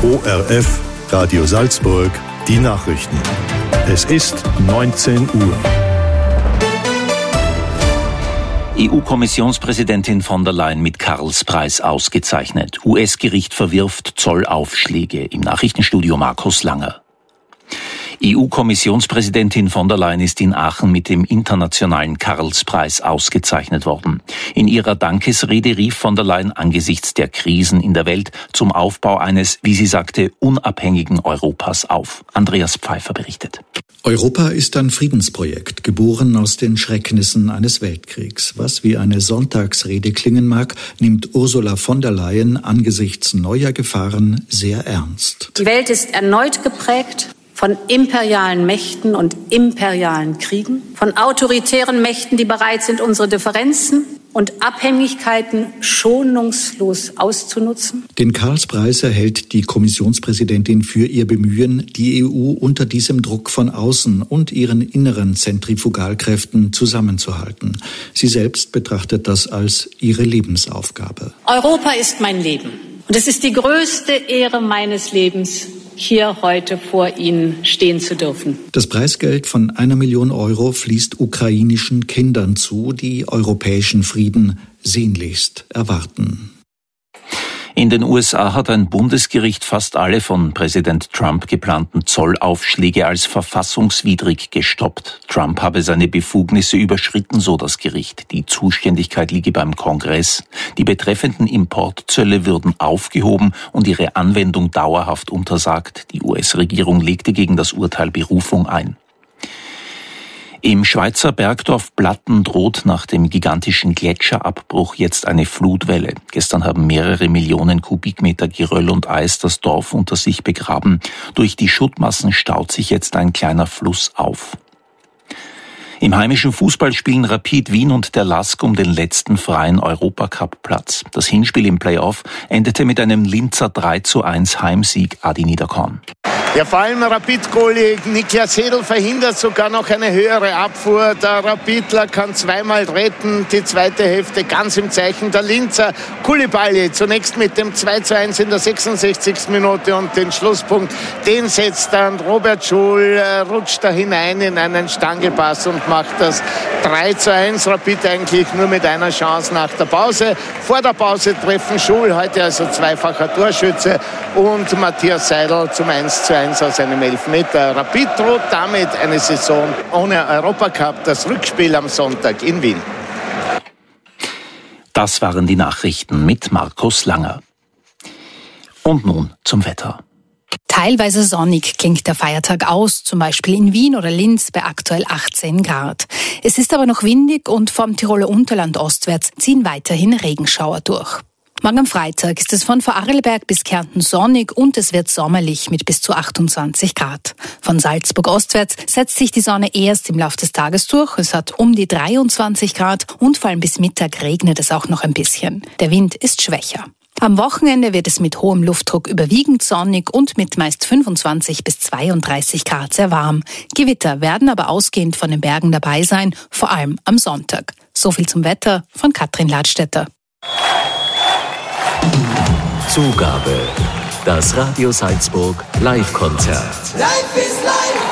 ORF Radio Salzburg, die Nachrichten. Es ist 19 Uhr. EU-Kommissionspräsidentin von der Leyen mit Karlspreis ausgezeichnet. US-Gericht verwirft Zollaufschläge. Im Nachrichtenstudio Markus Langer. EU-Kommissionspräsidentin von der Leyen ist in Aachen mit dem internationalen Karlspreis ausgezeichnet worden. In ihrer Dankesrede rief von der Leyen angesichts der Krisen in der Welt zum Aufbau eines, wie sie sagte, unabhängigen Europas auf. Andreas Pfeiffer berichtet. Europa ist ein Friedensprojekt, geboren aus den Schrecknissen eines Weltkriegs. Was wie eine Sonntagsrede klingen mag, nimmt Ursula von der Leyen angesichts neuer Gefahren sehr ernst. Die Welt ist erneut geprägt von imperialen Mächten und imperialen Kriegen, von autoritären Mächten, die bereit sind, unsere Differenzen und Abhängigkeiten schonungslos auszunutzen. Den Karlspreis erhält die Kommissionspräsidentin für ihr Bemühen, die EU unter diesem Druck von außen und ihren inneren Zentrifugalkräften zusammenzuhalten. Sie selbst betrachtet das als ihre Lebensaufgabe. Europa ist mein Leben und es ist die größte Ehre meines Lebens, hier heute vor Ihnen stehen zu dürfen. Das Preisgeld von 1 Million Euro fließt ukrainischen Kindern zu, die europäischen Frieden sehnlichst erwarten. In den USA hat ein Bundesgericht fast alle von Präsident Trump geplanten Zollaufschläge als verfassungswidrig gestoppt. Trump habe seine Befugnisse überschritten, so das Gericht. Die Zuständigkeit liege beim Kongress. Die betreffenden Importzölle würden aufgehoben und ihre Anwendung dauerhaft untersagt. Die US-Regierung legte gegen das Urteil Berufung ein. Im Schweizer Bergdorf Blatten droht nach dem gigantischen Gletscherabbruch jetzt eine Flutwelle. Gestern haben mehrere Millionen Kubikmeter Geröll und Eis das Dorf unter sich begraben. Durch die Schuttmassen staut sich jetzt ein kleiner Fluss auf. Im heimischen Fußball spielen Rapid Wien und der LASK um den letzten freien Europacup-Platz. Das Hinspiel im Playoff endete mit einem Linzer 3:1 Heimsieg. Adi Niederkorn. Ja, vor allem Rapid-Goalie Niklas Hedl verhindert sogar noch eine höhere Abfuhr. Der Rapidler kann zweimal retten. Die zweite Hälfte ganz im Zeichen der Linzer. Koulibaly zunächst mit dem 2:1 in der 66. Minute und den Schlusspunkt, den setzt dann Robert Schul, rutscht da hinein in einen Stangepass und macht das 3:1. Rapid eigentlich nur mit einer Chance nach der Pause. Vor der Pause treffen Schul, heute also zweifacher Torschütze, und Matthias Seidel zum 1:1 aus einem Elfmeter. Rapid droht damit eine Saison ohne Europacup, das Rückspiel am Sonntag in Wien. Das waren die Nachrichten mit Markus Langer. Und nun zum Wetter. Teilweise sonnig klingt der Feiertag aus, zum Beispiel in Wien oder Linz bei aktuell 18 Grad. Es ist aber noch windig und vom Tiroler Unterland ostwärts ziehen weiterhin Regenschauer durch. Morgen am Freitag ist es von Vorarlberg bis Kärnten sonnig und es wird sommerlich mit bis zu 28 Grad. Von Salzburg ostwärts setzt sich die Sonne erst im Laufe des Tages durch. Es hat um die 23 Grad und vor allem bis Mittag regnet es auch noch ein bisschen. Der Wind ist schwächer. Am Wochenende wird es mit hohem Luftdruck überwiegend sonnig und mit meist 25 bis 32 Grad sehr warm. Gewitter werden aber ausgehend von den Bergen dabei sein, vor allem am Sonntag. So viel zum Wetter von Katrin Ladstätter. Zugabe. Das Radio Salzburg Live-Konzert. Life is life.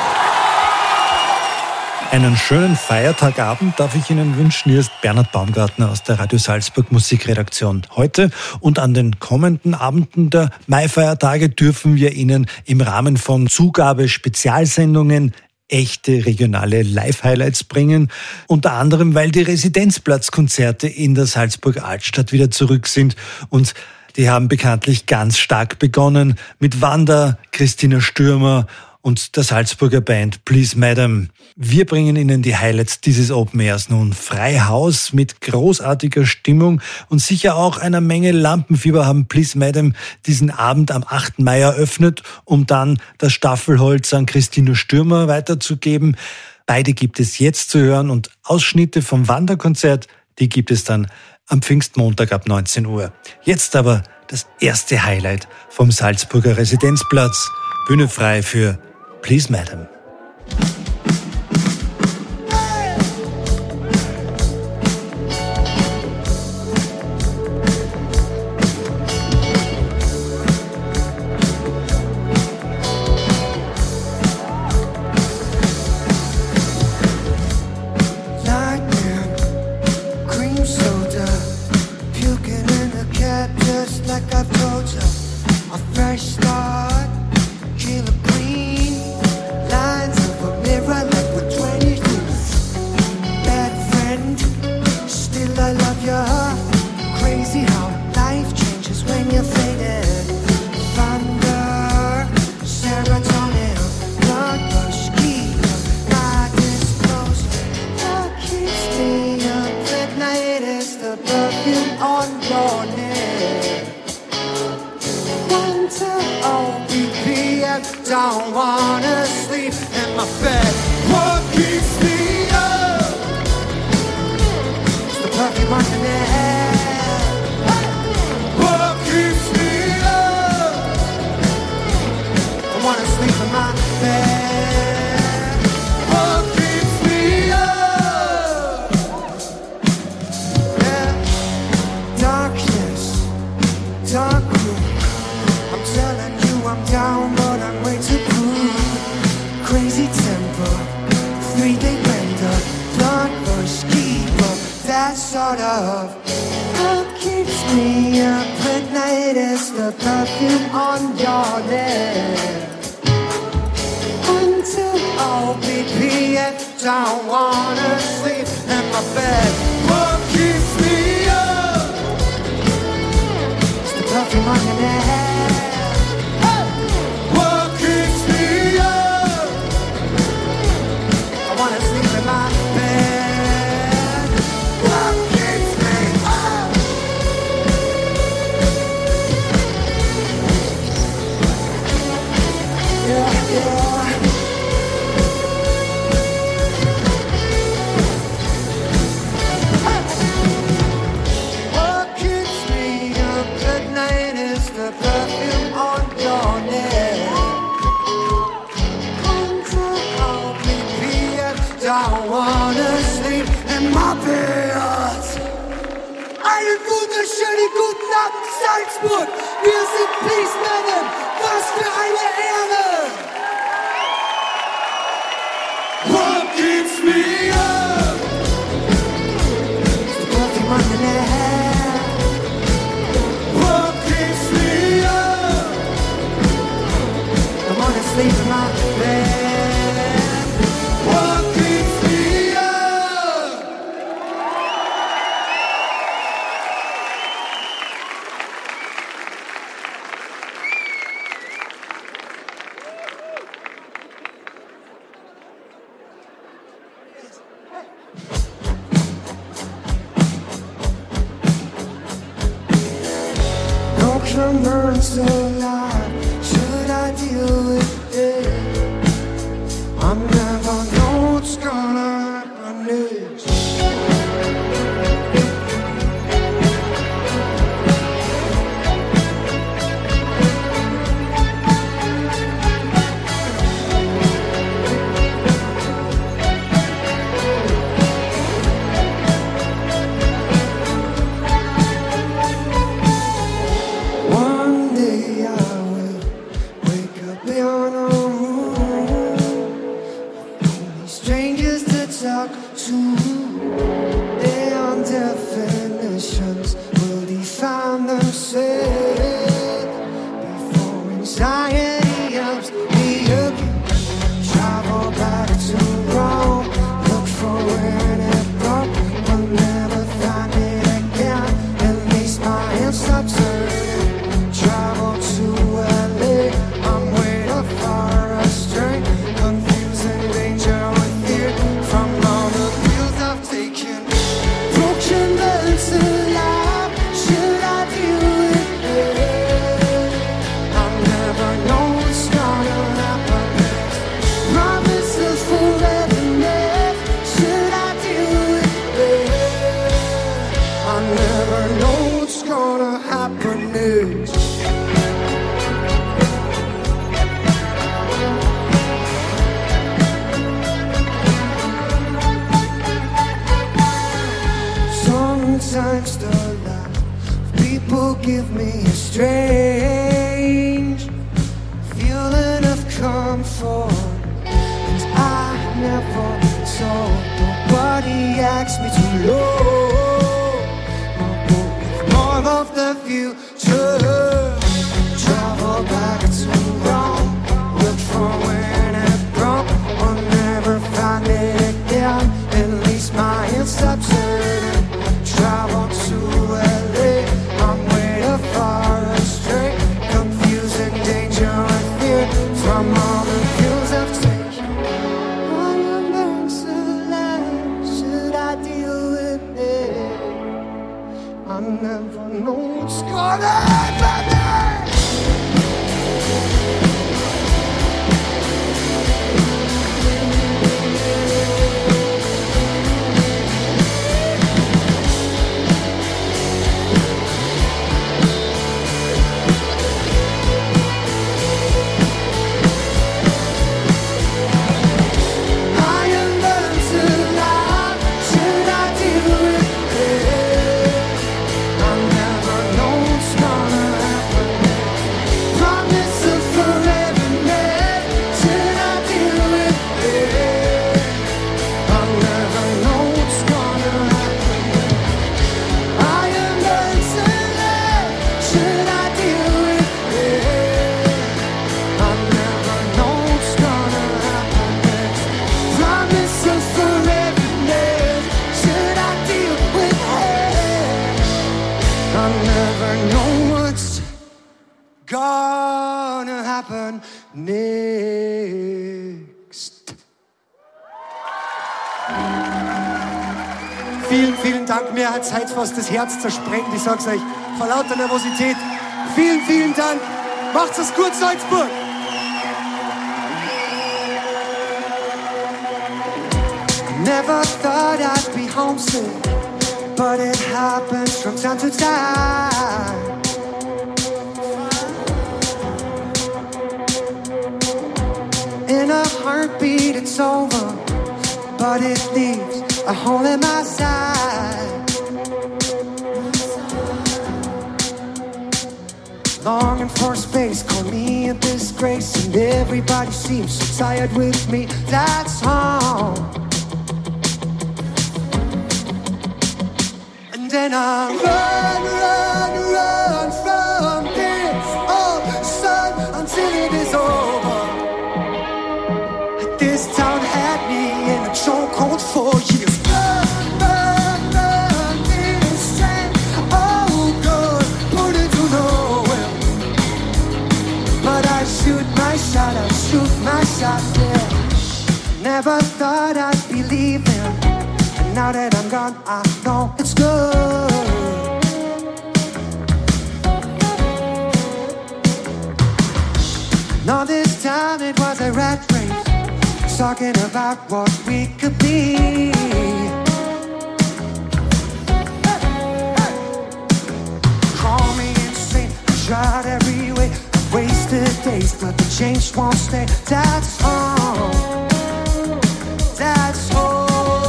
Einen schönen Feiertagabend darf ich Ihnen wünschen. Hier ist Bernhard Baumgartner aus der Radio Salzburg Musikredaktion. Heute und an den kommenden Abenden der Maifeiertage dürfen wir Ihnen im Rahmen von Zugabe-Spezialsendungen echte regionale Live-Highlights bringen. Unter anderem, weil die Residenzplatzkonzerte in der Salzburg Altstadt wieder zurück sind und die haben bekanntlich ganz stark begonnen mit Wanda, Christina Stürmer und der Salzburger Band Please Madam. Wir bringen Ihnen die Highlights dieses Open Airs nun. Frei Haus mit großartiger Stimmung und sicher auch einer Menge Lampenfieber haben Please Madam diesen Abend am 8. Mai eröffnet, um dann das Staffelholz an Christina Stürmer weiterzugeben. Beide gibt es jetzt zu hören und Ausschnitte vom Wanderkonzert, die gibt es dann am Pfingstmontag ab 19 Uhr. Jetzt aber das erste Highlight vom Salzburger Residenzplatz. Bühne frei für Please Madam. OPP and don't wanna sleep in my bed. What keeps me up? It's the perfume on your neck. What keeps me up? I wanna sleep in my bed. What keeps me up? Yeah. Darkness, dark room. I'm telling you I'm down, but I'm way too cool. Crazy temper, 3-day bender, blood rush, keeper, that sort of. What keeps me up at night is the perfume on your lips. Until OPP and don't wanna sleep in my bed. What keeps me up? It's the perfume on your neck. Hey! What keeps me up? I wanna sleep in my bed. What keeps me up? Yeah, yeah. What keeps me up at night is the perfume on your neck. Until OPP and don't wanna sleep in my bed. Einen wunderschönen guten Abend, Salzburg. Wir sind Policemen. Was für eine Ehre. What keeps me up? The perfume on your neck. What keeps me up? I wanna sleep in my bed. What keeps me up? No burns alive. Should I deal with it? I never know what's gonna happen next. One day I will wake up in a room, only strangers to talk to. Their definitions will define themselves before anxiety helps me again. Travel back to Rome, look for where it broke, but never find it again. At least my hands stop turning. Travel to LA, I'm waiting for a string. Confusing danger with fear from all the fields I've taken. Broken bells alive, should I deal with it? I never know what's gonna happen next. Promises forever next, should I deal with it? I never know what's gonna happen next. Sometimes the life of people give me a strange feeling of comfort, and I never told nobody asked me to look. My book with more of the future. Travel back to Rome, look for when it broke, or never find it again. At least my hands stop turning. Travel to LA, I'm waiting for happen next? Vielen, vielen Dank. Mir hat heute fast das Herz zersprengt. Ich sag's euch, vor lauter Nervosität. Vielen, vielen Dank. Macht's es gut, Salzburg. Never thought I'd be homesick, but it happens from time to time. In a heartbeat it's over, but it leaves a hole in my side. Longing for space, call me a disgrace, and everybody seems so tired with me. That's home. Then I run from this old sun until it is over. This town had me in a chokehold for years. Burn this train, oh God, put it to nowhere. But I shoot my shot, yeah. Never thought I'd be leaving. Now that I'm gone, I know it's good. Now this time it was a rat race, talking about what we could be. Call me insane, I tried every way. I've wasted days, but the change won't stay. That's all. That's all.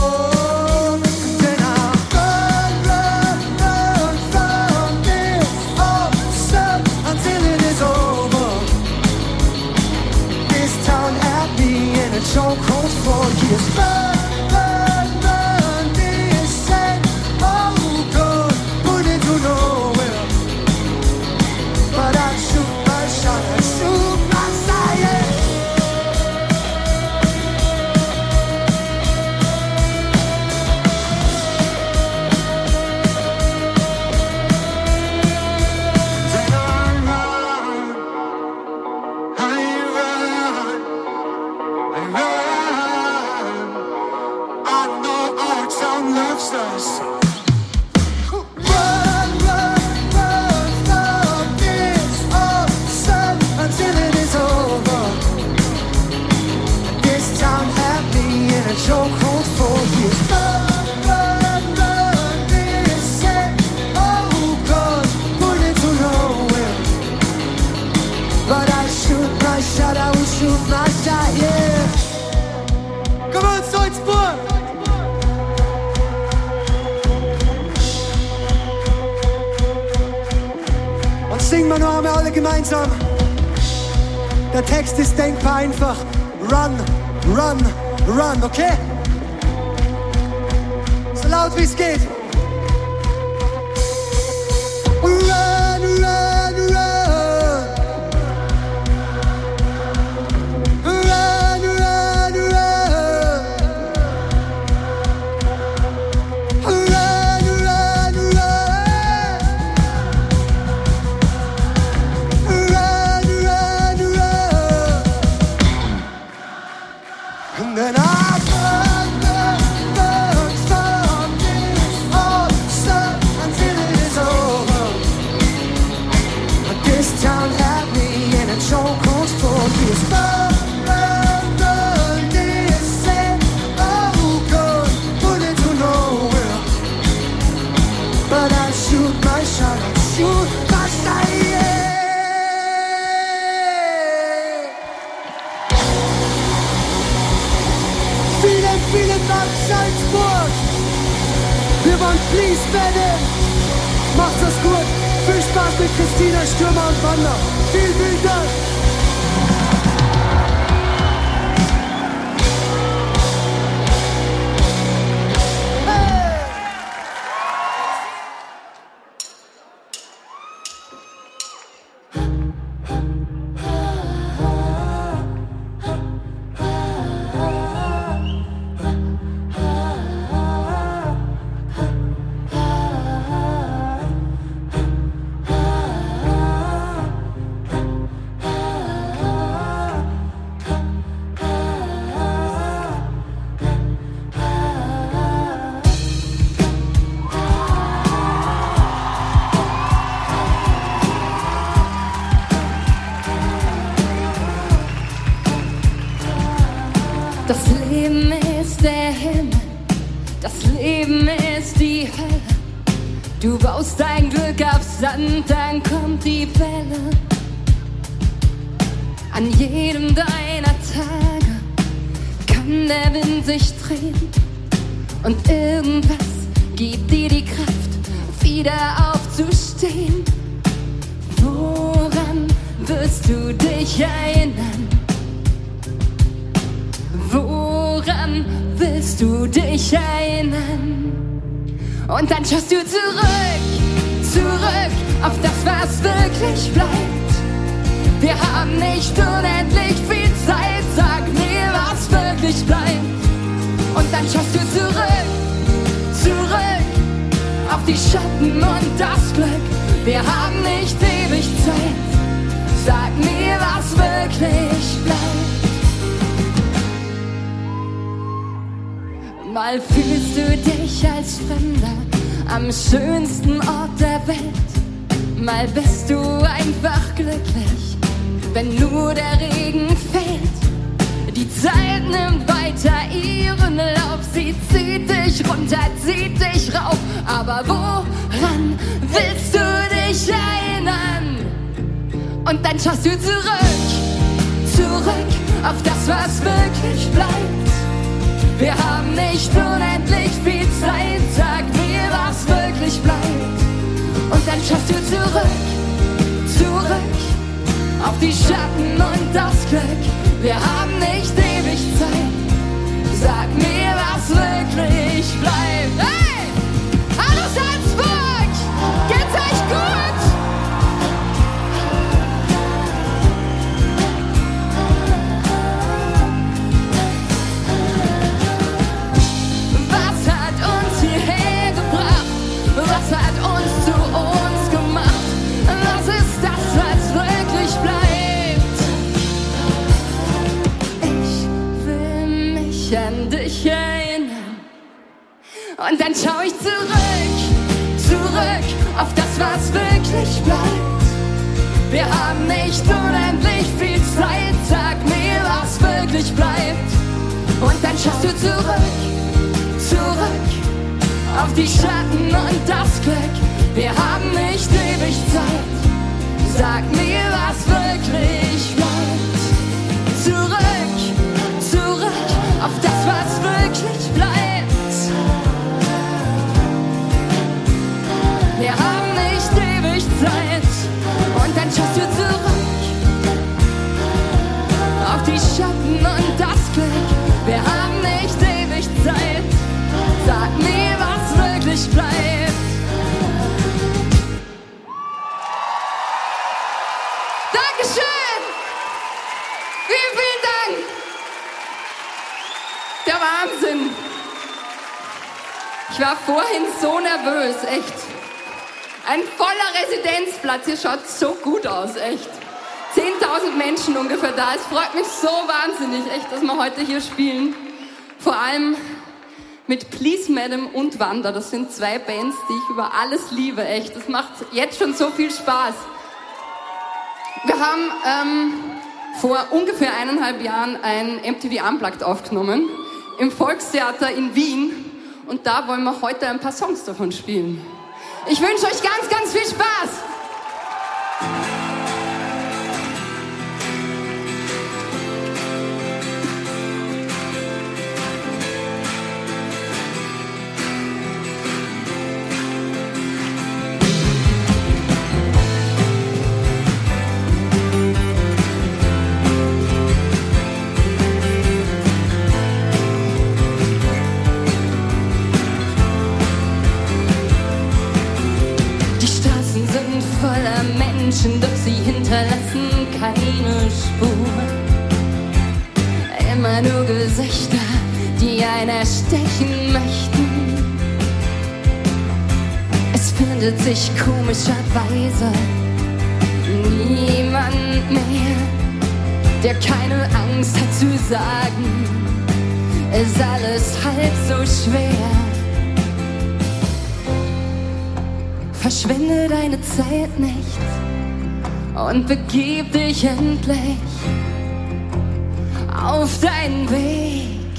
So cold for years. Burn this train, oh God, put it to nowhere. But I shoot my shot, I shoot my science. Then I loves us. Run from this old sun until it is over. This town had me in a chokehold for years. Run this train, oh God, put it to nowhere. But I shoot my shot, I will shoot my shot, yeah. Come on, Salzburg! Singen wir noch einmal alle gemeinsam. Der Text ist denkbar einfach. Run, run, run, okay? So laut wie es geht. Run, run, run. Run, run, run. Run, run, run. And then I burn from this old sun until it is over. But this town had me in a chokehold for years. Burn this train, oh God, put it to nowhere. But I shoot my shot, I shoot my shot, yeah. Vielen Dank, Salzburg! Wir waren Please Bennett! Macht's das gut! Viel Spaß mit Christina Stürmer und Wander! Vielen, vielen Dank! Das Leben ist der Himmel, das Leben ist die Hölle. Du baust dein Glück auf Sand, dann kommt die Welle. An jedem deiner Tage kann der Wind sich drehen und irgendwas gibt dir die Kraft, wieder aufzustehen. Woran wirst du dich erinnern? Woran willst du dich erinnern? Und dann schaust du zurück, zurück auf das, was wirklich bleibt. Wir haben nicht unendlich viel Zeit, sag mir, was wirklich bleibt. Und dann schaust du zurück, zurück auf die Schatten und das Glück. Wir haben nicht ewig Zeit, sag mir, was wirklich bleibt. Mal fühlst du dich als Fremder am schönsten Ort der Welt. Mal bist du einfach glücklich, wenn nur der Regen fällt. Die Zeit nimmt weiter ihren Lauf, sie zieht dich runter, zieht dich rauf. Aber woran willst du dich erinnern? Und dann schaust du zurück, zurück auf das, was wirklich bleibt. Wir haben nicht unendlich viel Zeit, sag mir, was wirklich bleibt. Und dann schaust du zurück, zurück auf die Schatten und das Glück. Wir haben nicht ewig Zeit, sag mir, was wirklich bleibt. Hey! Hallo Salzburg! Geht's euch gut? Was hat uns hierher gebracht? Was hat uns zu uns gemacht? Was ist das, was wirklich bleibt? Ich will mich an dich erinnern. Und dann schau ich zurück, zurück auf das, was wirklich bleibt. Wir haben nicht unendlich viel Zeit, sag mir, was wirklich bleibt. Und dann schaust du zurück, zurück auf die Schatten und das Glück. Wir haben nicht ewig Zeit, sag mir, was wirklich bleibt. Zurück, zurück auf das, was wirklich bleibt. Wir haben nicht ewig Zeit. Und dann schaust du zurück auf die Schatten und das Glück. Wir haben nicht ewig Zeit, sag mir, was wirklich bleibt. Dankeschön! Vielen, vielen Dank! Der Wahnsinn! Ich war vorhin so nervös, echt. Ein voller Residenzplatz, ihr schaut so gut aus, echt. 10.000 Menschen ungefähr da. Es freut mich so wahnsinnig, echt, dass wir heute hier spielen. Vor allem mit Please Madam und Wanda. Das sind zwei Bands, die ich über alles liebe, echt. Das macht jetzt schon so viel Spaß. Wir haben vor ungefähr 1,5 Jahren ein MTV Unplugged aufgenommen im Volkstheater in Wien. Und da wollen wir heute ein paar Songs davon spielen. Ich wünsche euch ganz, ganz viel Spaß. Doch sie hinterlassen keine Spur. Immer nur Gesichter, die einen erstechen möchten. Es findet sich komischerweise niemand mehr, der keine Angst hat zu sagen, ist alles halb so schwer. Verschwende deine Zeit nicht und begib dich endlich auf deinen Weg.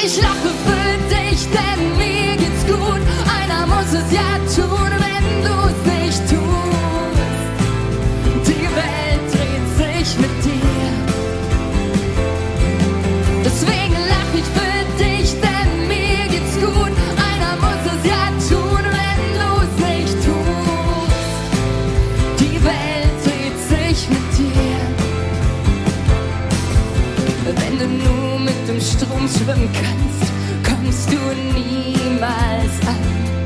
Ich lache für dich, denn mir geht's gut. Einer muss es ja tun, wenn du's nicht tust. Die Welt dreht sich mit dir. Deswegen lach ich für dich, denn mir geht's gut. Einer muss es ja tun, wenn du's nicht tust. Die Welt dreht sich mit dir. Wenn du nur mit dem Strom schwimmen kannst, kommst du niemals an.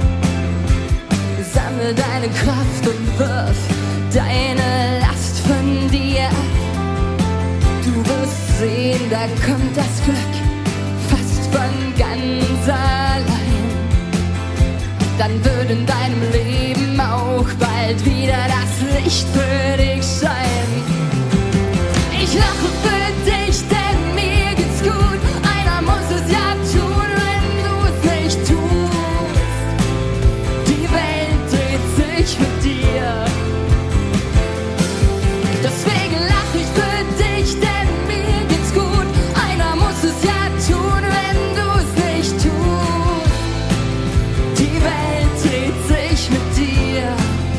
Sammle deine Kraft und wirf deine Last von dir ab. Du wirst sehen, da kommt das Glück fast von ganz allein. Dann wird in deinem Leben auch bald wieder das Licht für dich scheinen. Ich lache für dich, denn mir geht's gut. Einer muss es ja tun, wenn du es nicht tust. Die Welt dreht sich mit dir. Deswegen lach ich für dich, denn mir geht's gut. Einer muss es ja tun, wenn du es nicht tust. Die Welt dreht sich mit dir.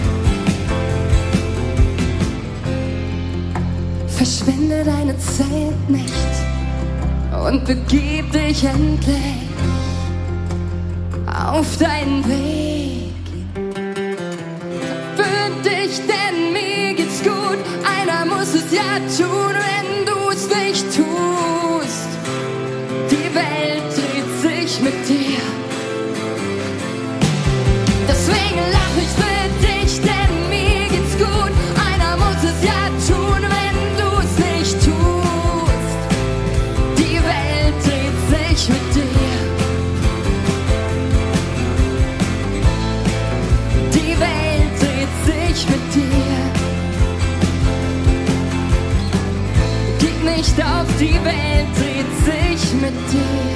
Verschwende deine Zeit nicht und begib dich endlich auf deinen Weg. Für dich, denn mir geht's gut. Einer muss es ja tun, wenn du es nicht tust. Die Welt dreht sich mit dir. Deswegen lach ich für dich, denn mir geht's gut. Einer muss es ja tun, wenn du es nicht tust. Die Welt dreht sich mit dir. Die Welt dreht sich mit dir. Gib nicht auf, die Welt dreht sich mit dir.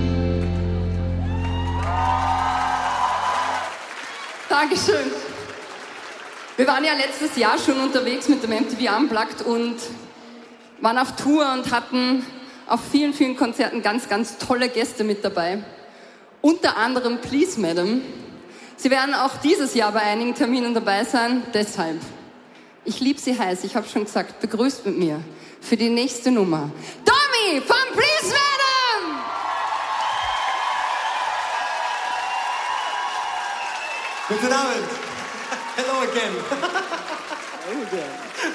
Dankeschön. Wir waren ja letztes Jahr schon unterwegs mit dem MTV Unplugged und waren auf Tour und hatten auf vielen, vielen Konzerten ganz, ganz tolle Gäste mit dabei. Unter anderem Please Madam. Sie werden auch dieses Jahr bei einigen Terminen dabei sein. Deshalb, ich liebe sie heiß, ich habe schon gesagt, begrüßt mit mir für die nächste Nummer Domi von Please Madam! Guten Abend. Hello again. Hello again.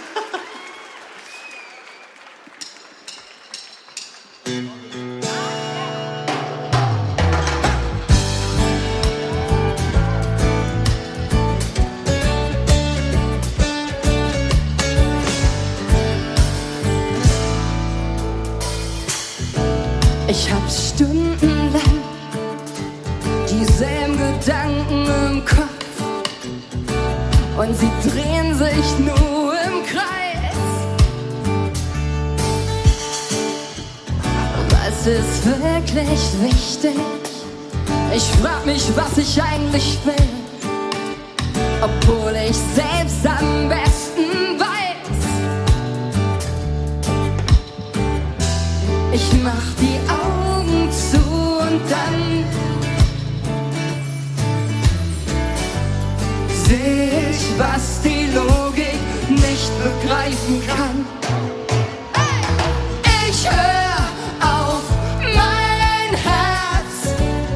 Ich hab stundenlang dieselben Gedanken im Kopf und sie drehen sich nur im Kreis. Was ist wirklich wichtig? Ich frag mich, was ich eigentlich will, obwohl ich selbst am besten weiß. Ich mach die Augen zu und dann seh ich, was die Logik nicht begreifen kann. Ich hör auf mein Herz.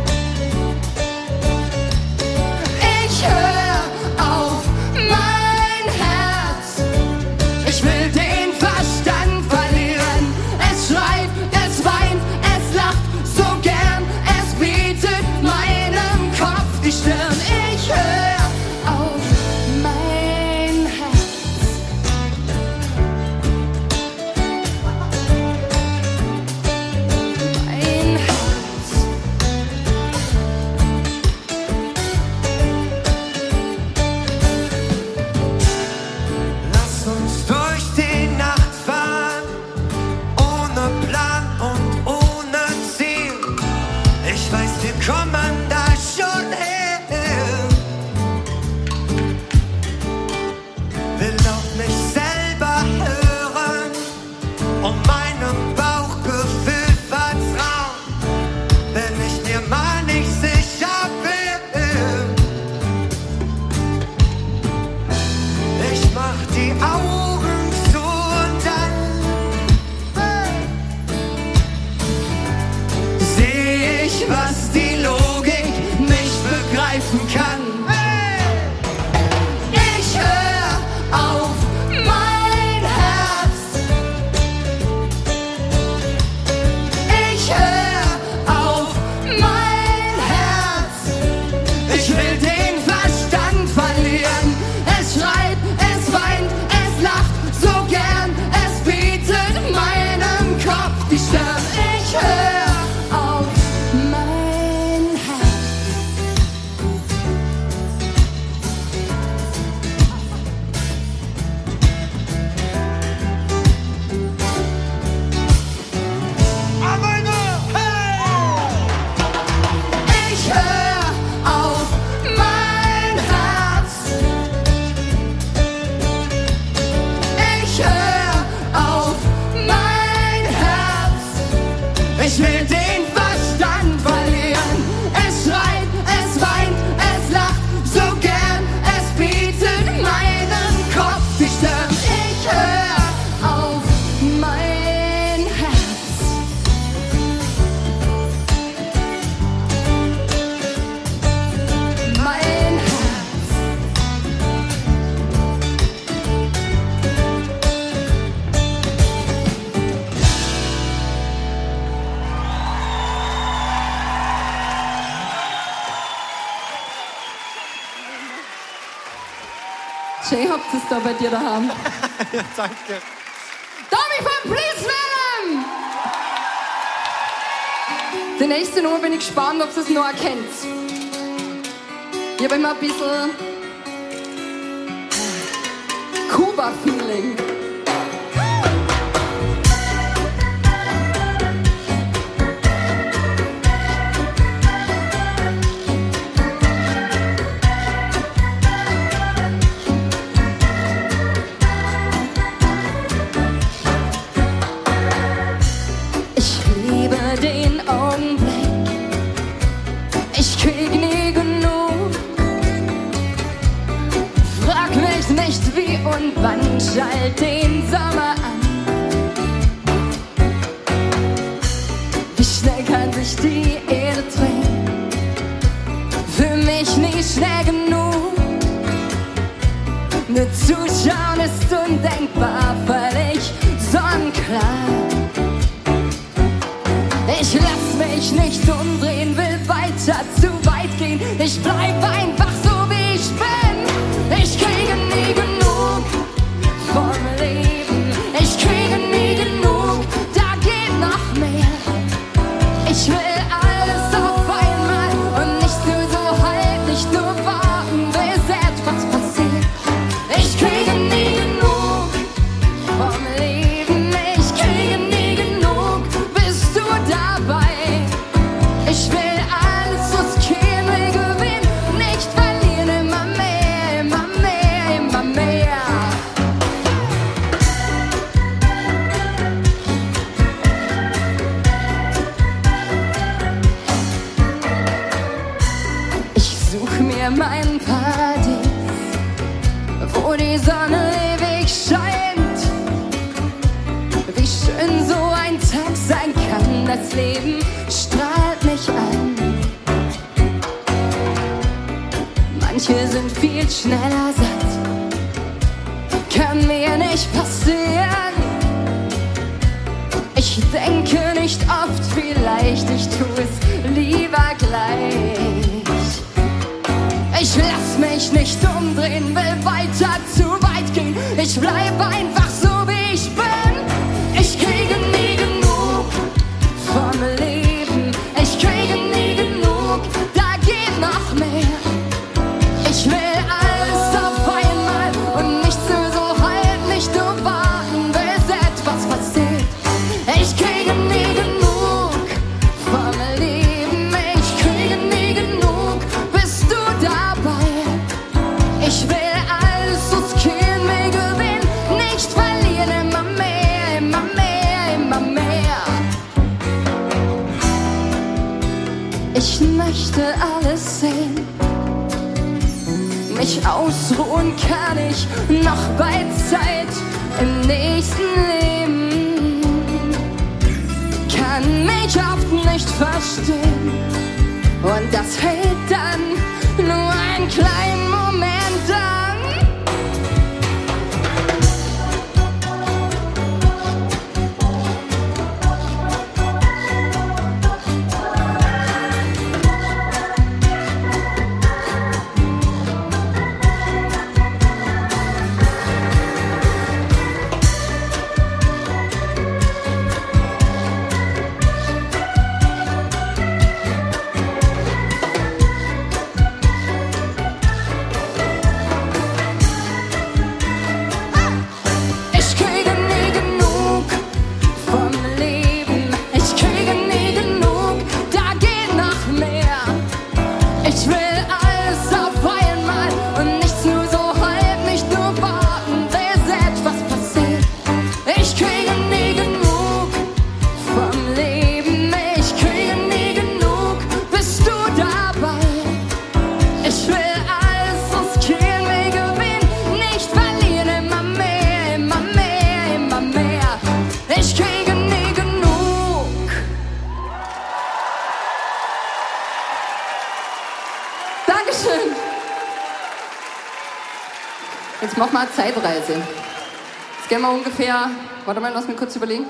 Ich hör auf mein Herz. Ich will den Verstand verlieren. Es schreit, es weint, es lacht so gern. Es bietet meinem Kopf die Stirn. Ich hör auf mein Herz. ist da bei dir daheim? Ja, danke. Tommy von Policeman! Die nächste Nummer bin ich gespannt, ob ihr es noch erkennt. Ich habe immer ein bisschen Kuba-Feeling. Den Augenblick, ich krieg nie genug. Frag mich nicht wie und wann, schalt den Sommer an. Wie schnell kann sich die Erde drehen? Für mich nie schnell genug. Nur zuschauen ist undenkbar, völlig sonnenklar. Ich lass mich nicht umdrehen, will weiter zu weit gehen. Ich bleib einfach so wie ich bin. Ich kriege nie genug vom Leben. Ich kriege nie genug, da geht noch mehr. Ich will alles auf einmal und nicht nur so halt, nicht nur warten, bis etwas passiert. Ich kriege nie genug vom Leben. Ich kriege nie genug, bist du dabei? Ich will alles riskieren, will gewinnen, nicht verlieren, immer mehr, immer mehr, immer mehr. Ich such mir mein Paradies, wo die Sonne ewig scheint. Wie schön so ein Tag sein kann, das Leben strahlt mich an. Manche sind viel schneller satt, kann mir nicht passieren. Ich denke nicht oft, vielleicht, ich tu es lieber gleich. Ich lass mich nicht umdrehen, will weiter zu weit gehen. Ich bleib einfach so wie ich bin. Ich kriege nie genug vom Leben. Ich kriege nie genug, da geht noch mehr. Ich will alles auf einmal und nicht so halt, nicht nur warten, bis etwas passiert. Ich kriege nie genug vom Leben. Ich kriege nie genug, bist du dabei? Ich will alles riskieren, will gewinnen, nicht verlieren, immer mehr, immer mehr, immer mehr. Ich möchte alles sehen, mich ausruhen kann ich noch bei Zeit im nächsten Leben. Kann mich oft nicht verstehen und das hält dann nur einen kleinen Moment an. Ich kriege nie genug vom Leben. Ich kriege nie genug, da geht noch mehr. Ich will alles auf einmal und nicht nur so halb, nicht nur warten, bis etwas passiert. Ich kriege nie genug vom Leben. Ich kriege nie genug, bist du dabei? Ich will alles riskieren, will gewinnen, nicht verlieren, immer mehr, immer mehr, immer mehr. Ich kriege nie genug. Dankeschön. Jetzt machen wir eine Zeitreise. Jetzt gehen wir ungefähr, warte mal, lass mich kurz überlegen.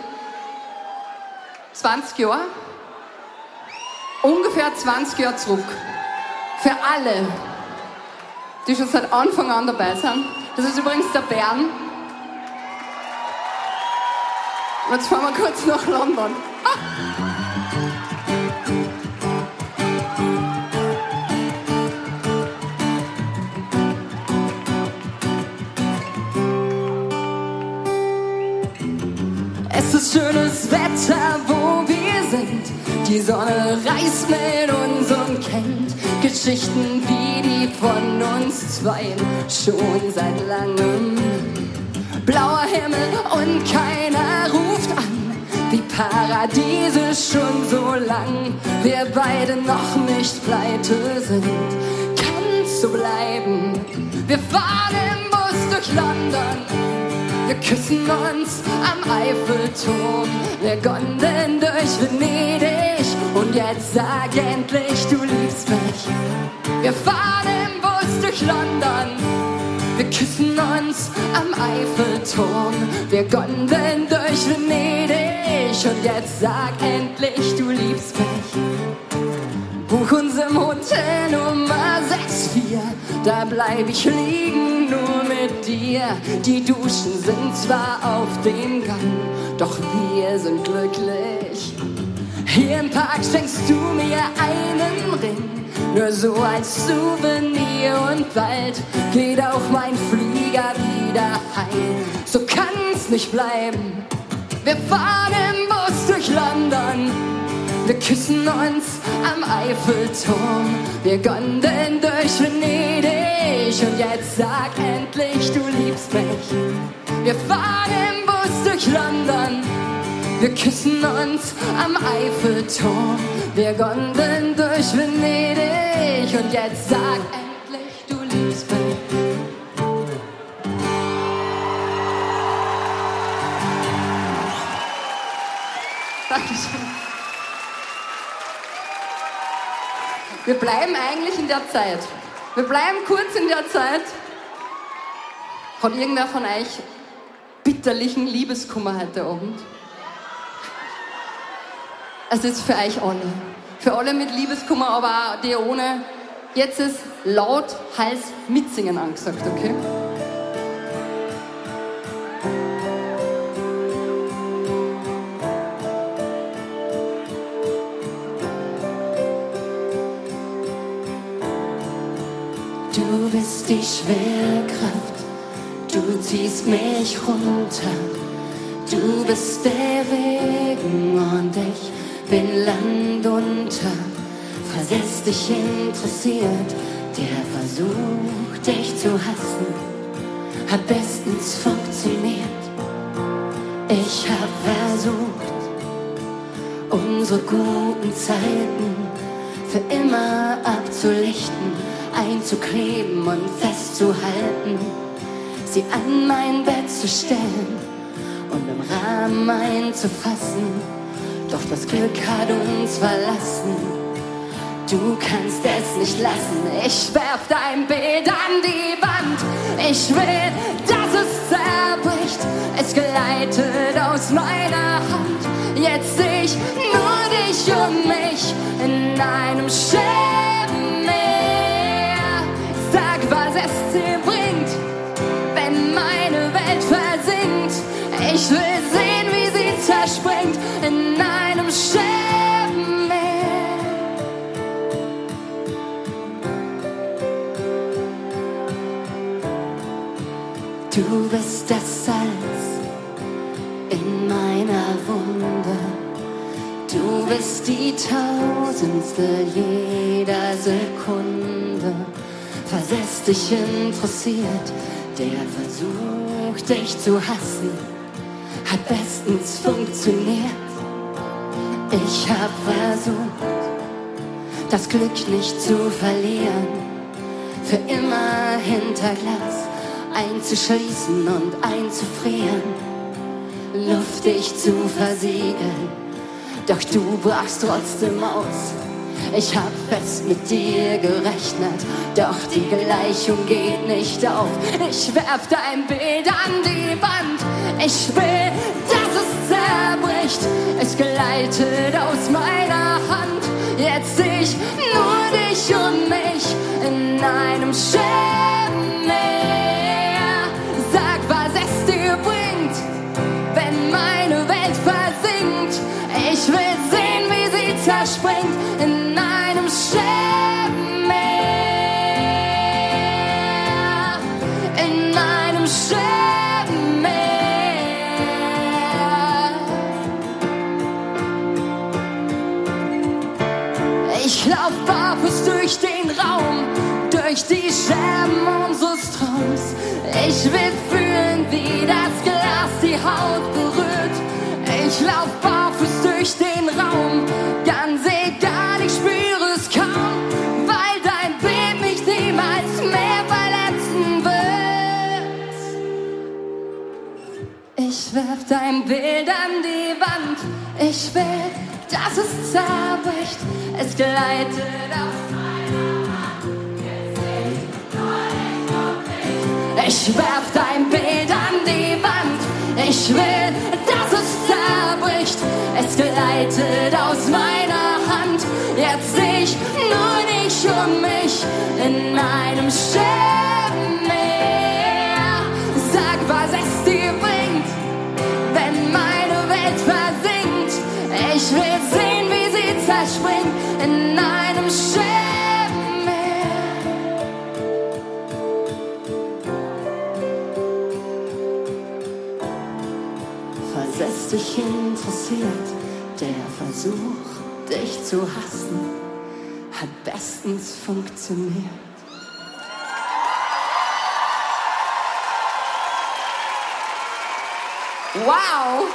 20 Jahre? Ungefähr 20 Jahre zurück. Für alle, die schon seit Anfang an dabei sind. Das ist übrigens der Bern. Und jetzt fahren wir kurz nach London. Es ist schönes Wetter, wo wir sind. Die Sonne reist mit uns und kennt Geschichten wie die von uns zweien schon seit langem. Blauer Himmel und keiner ruft an. Die Paradiese schon so lang. Wir beide noch nicht pleite sind. Kannst du bleiben? Wir fahren im Bus durch London. Wir küssen uns am Eiffelturm. Wir gondeln durch Venedig. Und jetzt sag endlich, du liebst mich. Wir fahren im Bus durch London. Wir küssen uns am Eiffelturm. Wir gondeln durch Venedig. Und jetzt sag endlich, du liebst mich. Buch uns im Hotel Nummer 64. Da bleib ich liegen, nur mit dir. Die Duschen sind zwar auf dem Gang, doch wir sind glücklich. Hier im Park schenkst du mir einen Ring, nur so als Souvenir. Und bald geht auch mein Flieger wieder heim. So kann's nicht bleiben. Wir fahren im Bus durch London. Wir küssen uns am Eiffelturm. Wir gondeln durch Venedig. Und jetzt sag endlich, du liebst mich. Wir fahren im Bus durch London. Wir küssen uns am Eiffelturm. Wir gondeln durch Venedig. Und jetzt sag endlich, du liebst mich. Dankeschön. Wir bleiben eigentlich in der Zeit. Wir bleiben kurz in der Zeit. Hat irgendwer von euch bitterlichen Liebeskummer heute Abend? Es ist für euch alle. Für alle mit Liebeskummer, aber auch die ohne. Jetzt ist laut Hals mitsingen angesagt, okay? Du bist die Schwerkraft, du ziehst mich runter. Du bist der Regen und ich bin Land unter. Versetzt dich interessiert, der Versuch, dich zu hassen, hat bestens funktioniert. Ich hab versucht, unsere guten Zeiten für immer abzulichten, einzukleben und festzuhalten, sie an mein Bett zu stellen und im Rahmen einzufassen. Doch das Glück hat uns verlassen. Du kannst es nicht lassen. Ich werf dein Bild an die Wand. Ich will, dass es zerbricht. Es gleitet aus meiner Hand. Jetzt seh ich nur dich und mich in einem Schimmer. Sag, was es dir bringt, wenn meine Welt versinkt. Ich will sehen, wie sie zerspringt in einem Schimmer. Du bist das Salz in meiner Wunde. Du bist die tausendste jeder Sekunde. Versetzt dich interessiert, der Versuch, dich zu hassen, hat bestens funktioniert. Ich hab versucht, das Glück nicht zu verlieren, für immer hinter Glas einzuschließen und einzufrieren, luftig zu versiegeln, doch du brachst trotzdem aus. Ich hab fest mit dir gerechnet, doch die Gleichung geht nicht auf. Ich werf dein Bild an die Wand. Ich will, dass es zerbricht. Es gleitet aus meiner Hand. Jetzt seh ich nur dich und mich in einem Schimmer. Traums. Ich will fühlen, wie das Glas die Haut berührt. Ich lauf barfuß durch den Raum, ganz egal, ich spüre es kaum, weil dein Bild mich niemals mehr verletzen wird. Ich werf dein Bild an die Wand, ich will, dass es zerbricht, es gleitet aus meiner Hand. Ich werf dein Bild an die Wand, ich will, dass es zerbricht, es gleitet aus meiner Hand. Jetzt seh ich nur dich und mich in einem Scherbenmeer. Sag, was es dir bringt, wenn meine Welt versinkt. Ich will sehen, wie sie zerspringt in einem Scherbenmeer. Falls es dich interessiert, der Versuch, dich zu hassen, hat bestens funktioniert. Wow!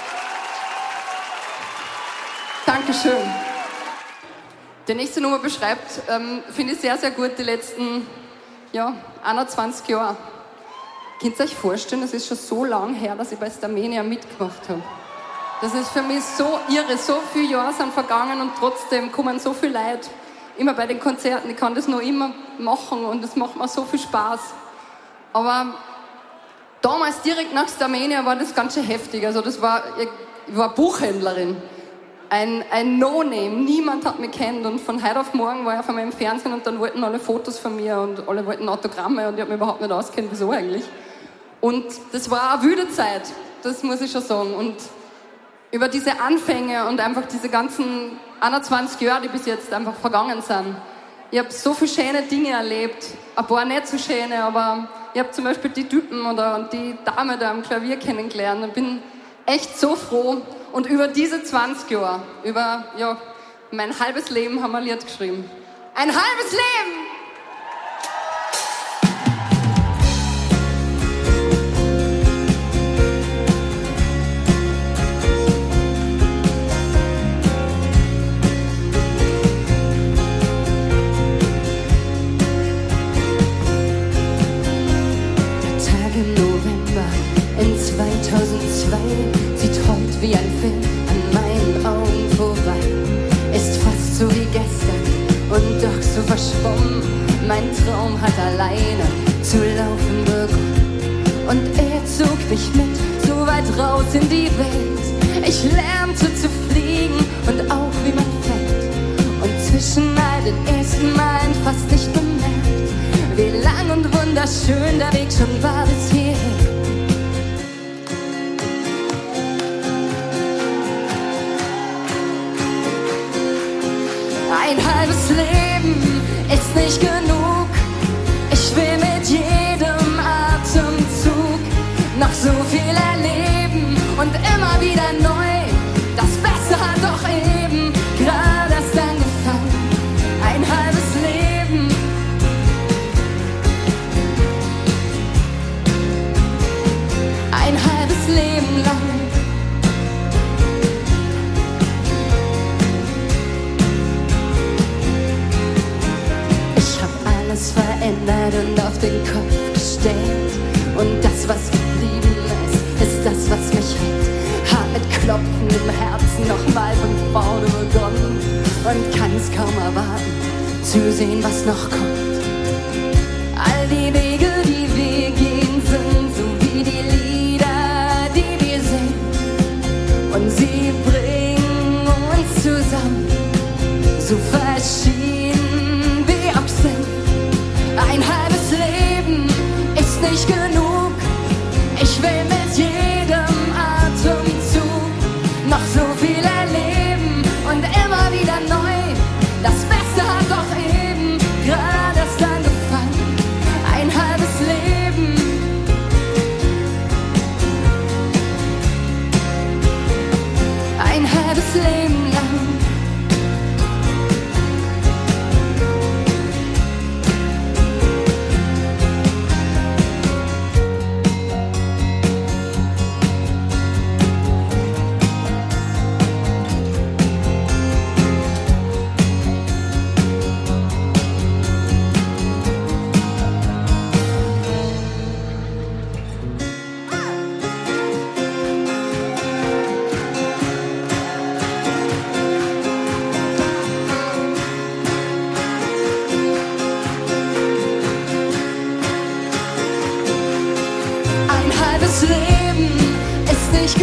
Dankeschön. Die nächste Nummer beschreibt, finde ich sehr, sehr gut, die letzten 21 Jahre. Könnt ihr euch vorstellen, es ist schon so lang her, dass ich bei Starmania mitgemacht habe. Das ist für mich so irre, so viele Jahre sind vergangen und trotzdem kommen so viele Leute. Immer bei den Konzerten, ich kann das noch immer machen und es macht mir so viel Spaß. Aber damals, direkt nach Starmania, war das ganz schön heftig. Also ich war Buchhändlerin. Ein No-Name, niemand hat mich kennt und von heute auf morgen war ich auf einmal im Fernsehen und dann wollten alle Fotos von mir und alle wollten Autogramme und ich habe mich überhaupt nicht auskennt, wieso eigentlich. Und das war eine wilde Zeit, das muss ich schon sagen. Und über diese Anfänge und einfach diese ganzen 21 Jahre, die bis jetzt einfach vergangen sind, ich habe so viele schöne Dinge erlebt, ein paar nicht so schöne, aber ich habe zum Beispiel die Typen oder die Dame da am Klavier kennengelernt und bin echt so froh. Und über diese 20 Jahre, über mein halbes Leben haben wir ein Lied geschrieben. Ein halbes Leben! Der Tag im November in 2002 sieht heute wie ein Film an meinen Augen vorbei. Ist fast so wie gestern und doch so verschwommen. Mein Traum hat alleine zu laufen begonnen. Und er zog mich mit so weit raus in die Welt. Ich lernte zu fliegen und auch wie man fällt. Und zwischen all den ersten Malen fast nicht bemerkt, wie lang und wunderschön der Weg schon war bis hierher. Ein halbes Leben ist nicht genug. Ich will mit jedem Atemzug noch so viel erleben und immer wieder neu. Das Beste hat doch eben gerade erst angefangen. Ein halbes Leben. Ein halbes Leben lang. Verändert und auf den Kopf gestellt. Und das, was geblieben ist das, was mich hält. Hab mit klopfendem Herzen nochmal von vorne begonnen und kann es kaum erwarten, zu sehen, was noch kommt. All die Wege, die wir gehen, sind so wie die Lieder, die wir singen. Und sie bringen uns zusammen, so verschieden wir auch sind. Ein halbes Leben ist nicht genug. Ich will mit jedem Atemzug noch so viel erleben und immer wieder neu. Das Beste hat doch eben gerade erst angefangen. Ein halbes Leben. Ein halbes Leben lang.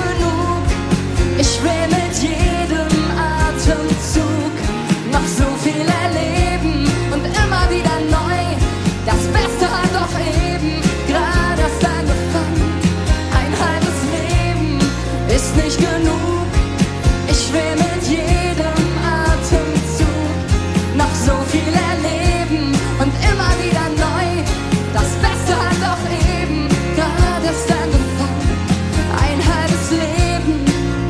genug. Ich will mit jedem Atemzug noch so viel erleben und immer wieder neu. Das Beste hat doch eben gerade erst angefangen. Ein halbes Leben ist nicht genug. Ich will mit jedem Atemzug noch so viel erleben und immer wieder neu. Das Beste hat doch eben gerade erst angefangen. Ein halbes Leben.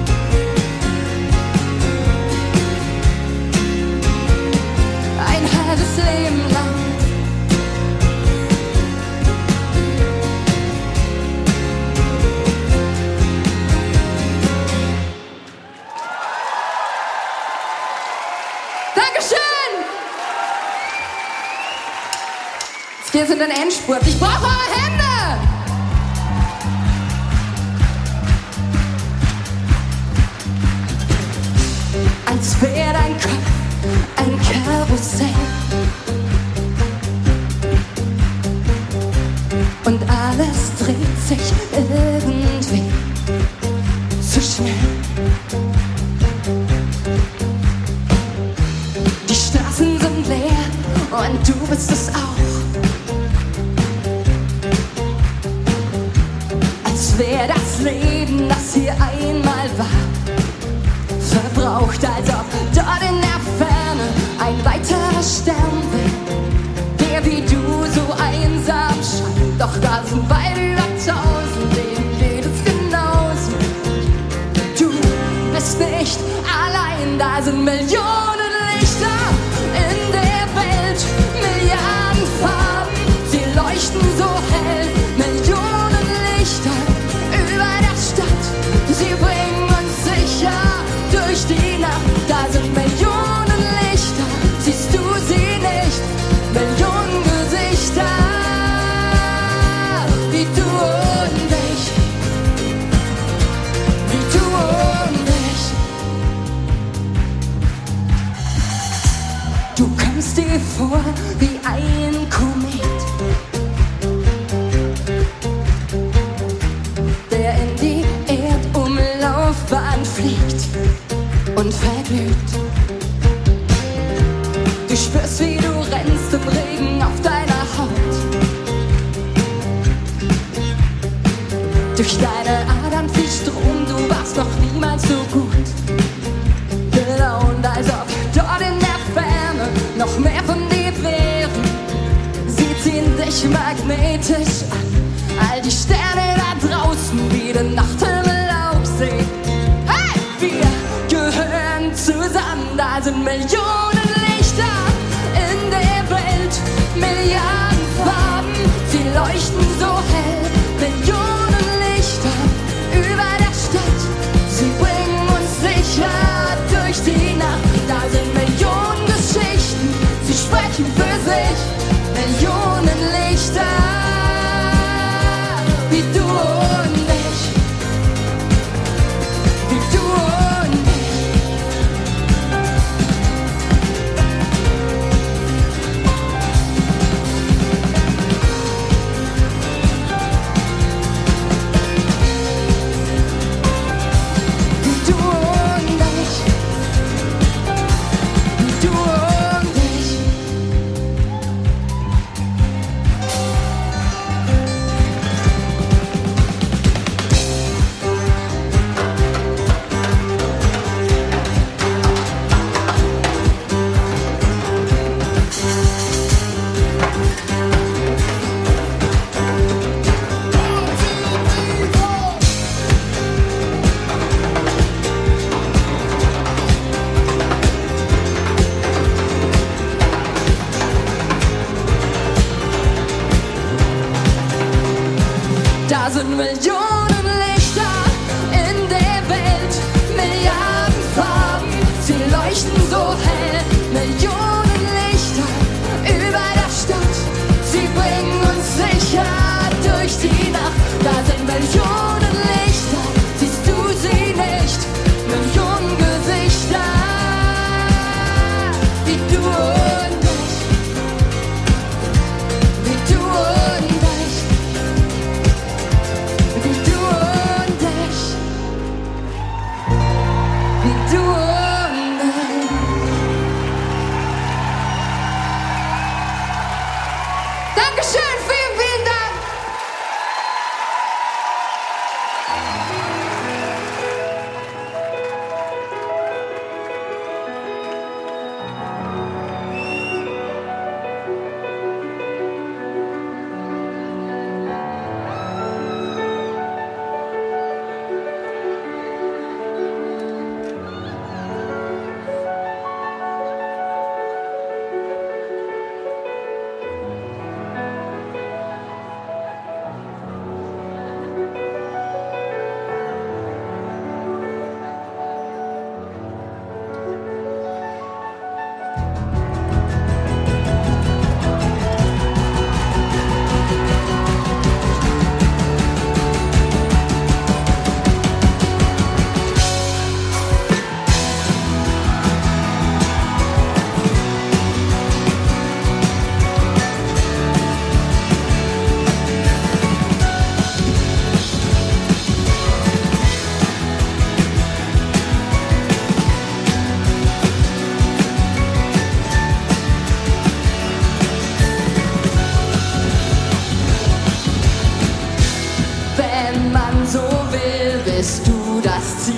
Ein halbes Leben lang. Dankeschön! Jetzt geht's in den Endspurt. Ich brauche eure Hände! Als wäre dein Kopf ein Karussell und alles dreht sich irgendwie zu schnell. Die Straßen sind leer und du bist es auch. Als wäre das Leben, das hier einmal war, verbraucht, als ob dort in der Ferne ein weiterer Stern wäre, der wie du so einsam scheint. Doch da sind weit über 1000, denen geht es genauso. Du bist nicht allein, da sind Millionen Lichter in der Welt, Milliarden Farben, sie leuchten so hell. Millionen Lichter über der Stadt, sie bringen uns sicher durch die Nacht. Da sind Millionen Lichter, siehst du sie nicht? Millionen Gesichter, wie du und ich, wie du und ich. Du kommst dir vor wie ein Komet, der in die Erdumlaufbahn fliegt und verglüht. Du spürst, wie du rennst im Regen auf deiner Haut. Durch deine Adern fließt Strom, du warst noch niemals so gut gelaunt, als ob dort in der Ferne noch mehr von dir wären. Sie ziehen dich magnetisch an, all die Sterne da draußen wie den Nachthimmel aufsehen. Hey, wir gehören zusammen, da sind Millionen Lichter in der Welt, Milliarden Farben, sie leuchten so hell. Millionen Lichter über der Stadt, sie bringen uns sicher durch die Nacht. Da sind Millionen Geschichten, sie sprechen für sich. Millionen Lichter, wie du und ich, wie du und ich.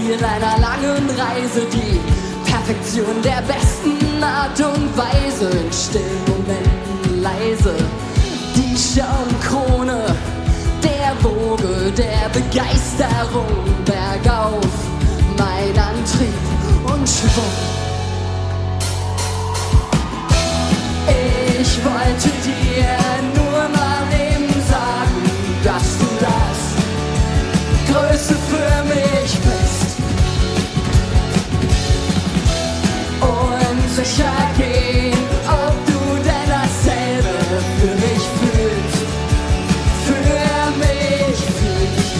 Ziel einer langen Reise, die Perfektion der besten Art und Weise, in stillen Momenten leise, die Schaumkrone der Woge, der Begeisterung, bergauf, mein Antrieb und Schwung. Ich wollte dir nur mal eben sagen, dass du das Größte für mich bist. Unsicher gehen, ob du denn dasselbe für mich fühlst. Für mich fühlst.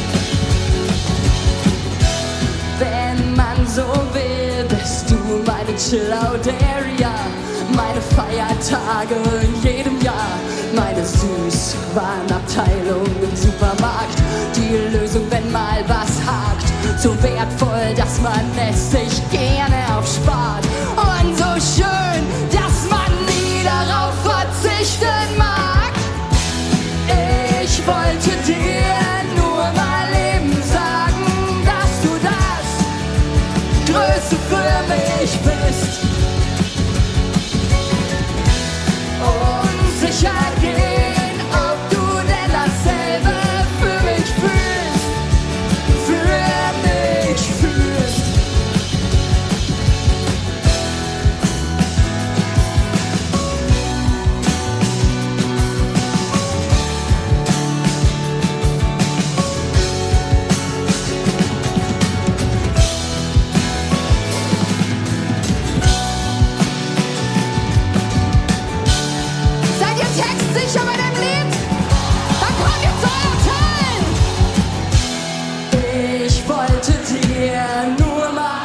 Wenn man so will, bist du meine Chill-Out-Area. Meine Feiertage in jedem Jahr, meine Süßwarenabteilung im Supermarkt. Die Lösung, wenn mal was hakt, so wertvoll, dass man es sich gerne aufspart. Und so schön, dass man nie darauf verzichten mag. Ich wollte dir nur mal eben sagen, dass du das Größte für mich bist. Unsicher gehen, ob du denn dasselbe für mich fühlst. Für mich fühlst. Textsicher bei dem Lied? Dann kommt jetzt euer Teil! Ich wollte dir nur mal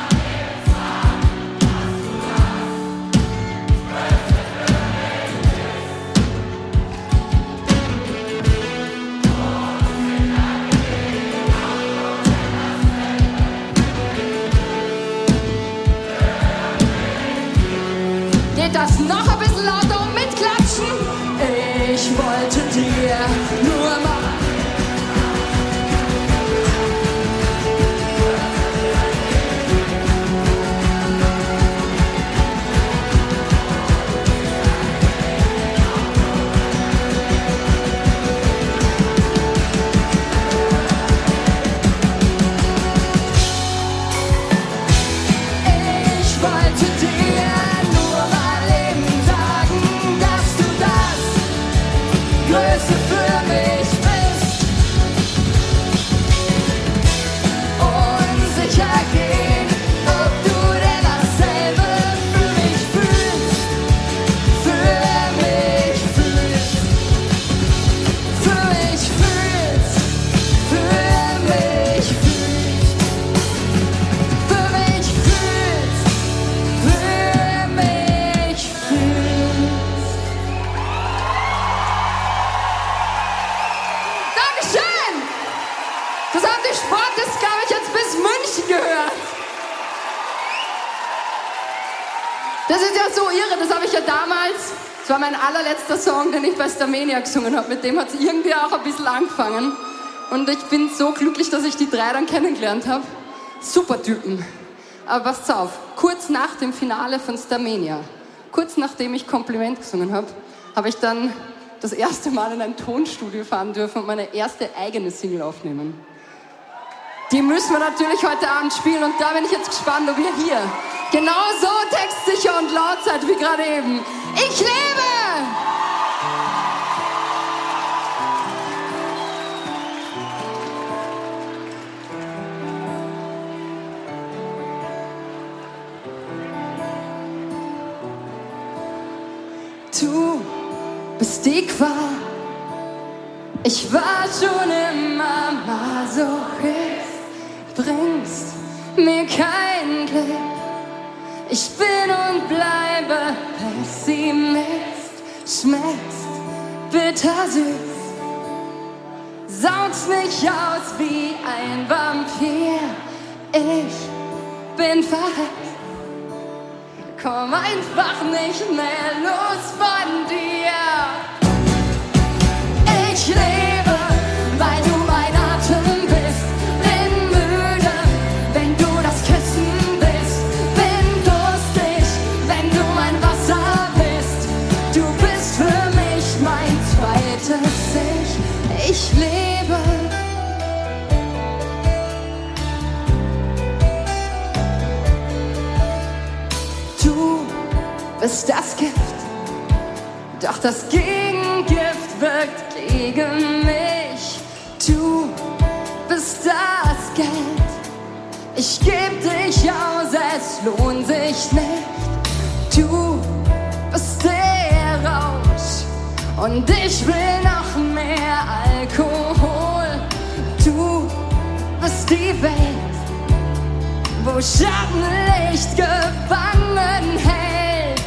Geht das noch ein bisschen lauter und mitklatschen? Ich wollte dir nur mal Das ist ja so irre, das habe ich ja damals, das war mein allerletzter Song, den ich bei Starmania gesungen habe, mit dem hat es irgendwie auch ein bisschen angefangen. Und ich bin so glücklich, dass ich die drei dann kennengelernt habe. Super Typen. Aber passt auf, kurz nach dem Finale von Starmania, kurz nachdem ich Kompliment gesungen habe, habe ich dann das erste Mal in ein Tonstudio fahren dürfen und meine erste eigene Single aufnehmen. Die müssen wir natürlich heute Abend spielen und da bin ich jetzt gespannt, ob ihr hier genauso textsicher und laut seid wie gerade eben. Ich lebe! Du bist die Qual, ich war schon immer Masochist, bringst mir kein Glück. Ich bin und bleibe Pessimist, schmeckst bittersüß, saugst mich aus wie ein Vampir. Ich bin verhext, komm einfach nicht mehr los von dir. Ich lebe, weil du mein Atem bist, bin müde, wenn ist das Gift. Doch das Gegengift wirkt gegen mich. Du bist das Geld. Ich geb dich aus, es lohnt sich nicht. Du bist der Rausch und ich will noch mehr Alkohol. Du bist die Welt, wo Schattenlicht gefangen hält.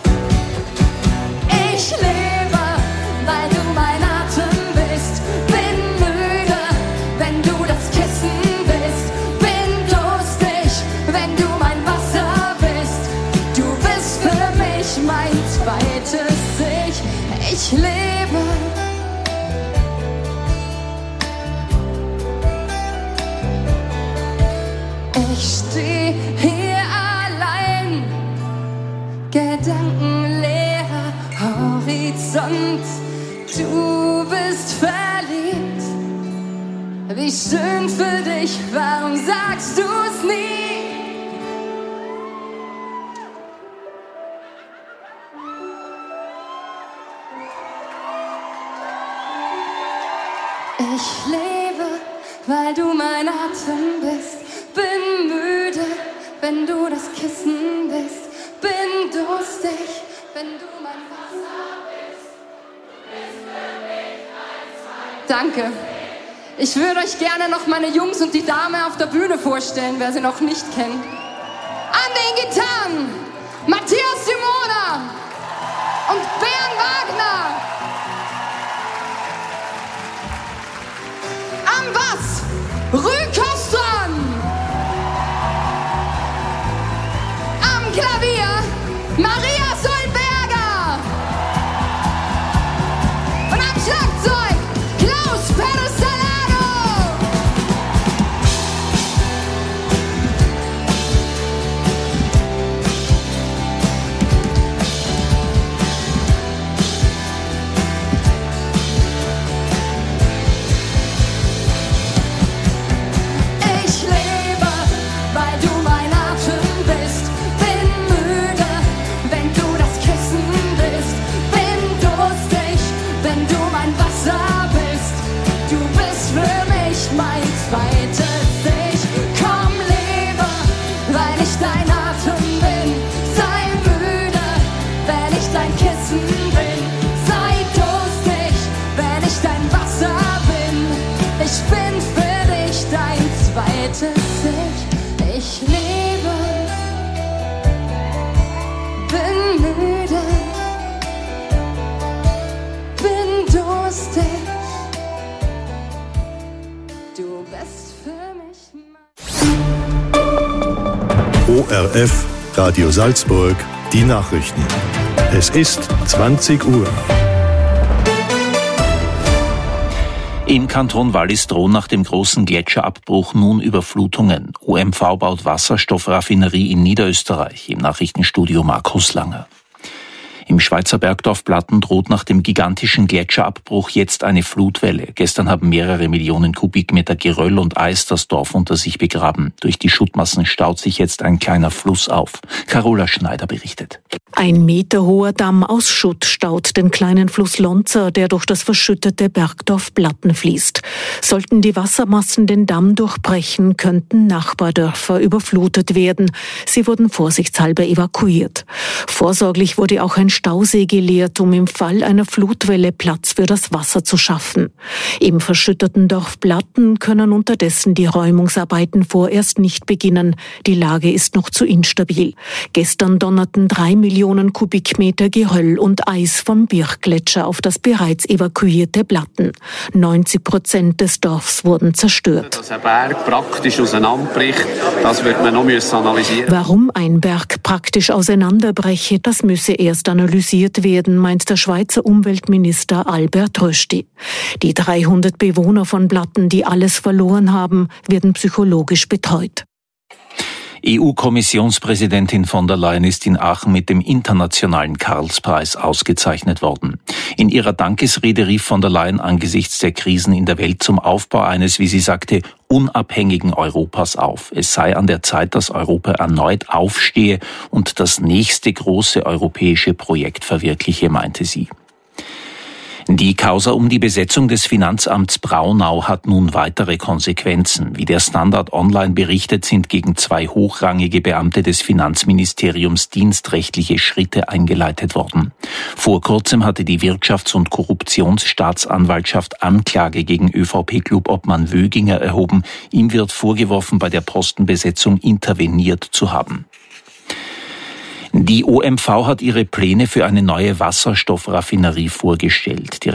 Ich lebe, weil du mein Atem bist. Bin müde, wenn du das Kissen bist. Bin durstig, wenn du mein Wasser bist. Du bist für mich mein zweites Ich. Ich lebe. Ich steh hier allein, gedankenleerer Horizont. Du bist verliebt, wie schön für dich, warum sagst du's nie? Ich lebe, weil du mein Atem bist. Bin müde, wenn du das Kissen bist. Bin durstig, wenn du mein Wasser bist. Danke. Ich würde euch gerne noch meine Jungs und die Dame auf der Bühne vorstellen, wer sie noch nicht kennt. An den Gitarren Matthias Simona und Bernd Wagner. Am Bass Rü Kostran. Am Klavier Maria Solberger. Und am Schlagzeug Klaus Peresalado. Ich lebe, weil du mein Atem bist. Bin müde, wenn du das Kissen bist. Bin durstig, wenn du mein Wasser bist. Du bist für mich mein zweites Ich. Komm, lebe, weil ich dein Atem bin. Sei müde, wenn ich dein Kissen bin. Sei durstig, wenn ich dein Wasser bin. Ich bin für dich dein zweites Ich. Ich lebe, bin müde, bin durstig. Du bist für mich mein ORF Radio Salzburg, die Nachrichten. Es ist 20 Uhr. Im Kanton Wallis drohen nach dem großen Gletscherabbruch nun Überflutungen. OMV baut Wasserstoffraffinerie in Niederösterreich. Im Nachrichtenstudio Markus Langer. Im Schweizer Bergdorf Platten droht nach dem gigantischen Gletscherabbruch jetzt eine Flutwelle. Gestern haben mehrere Millionen Kubikmeter Geröll und Eis das Dorf unter sich begraben. Durch die Schuttmassen staut sich jetzt ein kleiner Fluss auf. Carola Schneider berichtet. Ein meterhoher Damm aus Schutt staut den kleinen Fluss Lonza, der durch das verschüttete Bergdorf Platten fließt. Sollten die Wassermassen den Damm durchbrechen, könnten Nachbardörfer überflutet werden. Sie wurden vorsichtshalber evakuiert. Vorsorglich wurde auch ein Stausee geleert, um im Fall einer Flutwelle Platz für das Wasser zu schaffen. Im verschütteten Dorf Platten können unterdessen die Räumungsarbeiten vorerst nicht beginnen. Die Lage ist noch zu instabil. Gestern donnerten 3 Millionen Kubikmeter Geröll und Eis vom Birchgletscher auf das bereits evakuierte Platten. 90% des Dorfs wurden zerstört. Dass ein Berg praktisch auseinanderbricht, das wird man noch analysieren. Warum ein Berg praktisch auseinanderbreche, das müsse erst analysiert werden, meint der Schweizer Umweltminister Albert Rösti. Die 300 Bewohner von Platten, die alles verloren haben, werden psychologisch betreut. EU-Kommissionspräsidentin von der Leyen ist in Aachen mit dem Internationalen Karlspreis ausgezeichnet worden. In ihrer Dankesrede rief von der Leyen angesichts der Krisen in der Welt zum Aufbau eines, wie sie sagte, unabhängigen Europas auf. Es sei an der Zeit, dass Europa erneut aufstehe und das nächste große europäische Projekt verwirkliche, meinte sie. Die Causa um die Besetzung des Finanzamts Braunau hat nun weitere Konsequenzen. Wie der Standard Online berichtet, sind gegen 2 hochrangige Beamte des Finanzministeriums dienstrechtliche Schritte eingeleitet worden. Vor kurzem hatte die Wirtschafts- und Korruptionsstaatsanwaltschaft Anklage gegen ÖVP-Clubobmann Wöginger erhoben. Ihm wird vorgeworfen, bei der Postenbesetzung interveniert zu haben. Die OMV hat ihre Pläne für eine neue Wasserstoffraffinerie vorgestellt. Die